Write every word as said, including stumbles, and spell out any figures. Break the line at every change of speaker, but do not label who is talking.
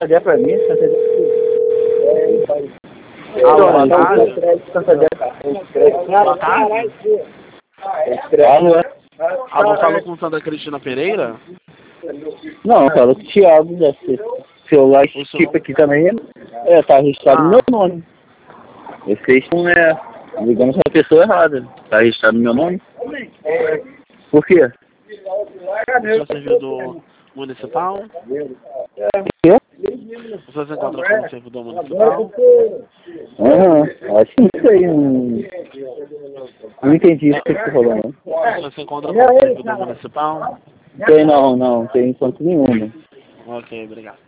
Santander pra mim, Santander.
Ah, boa tarde.
Santander.
Boa tarde.
Alô?
Alô, falou com Sandra Cristina Pereira?
Não, fala com o Thiago, deve ser. Celular esse
O
tipo
seu-
aqui também é, tá registrado no
Ah.
meu nome. Esse não é ligando pra pessoa errada. Tá registrado no meu nome? Por quê?
O senhor é servidor municipal?
Quê?
O senhor se encontra como servidor municipal?
Aham, acho que não sei. Não, não entendi isso que você falou, não.
O senhor se encontra como servidor municipal?
Tem não, não, tem enquanto nenhuma.
Ok, obrigado.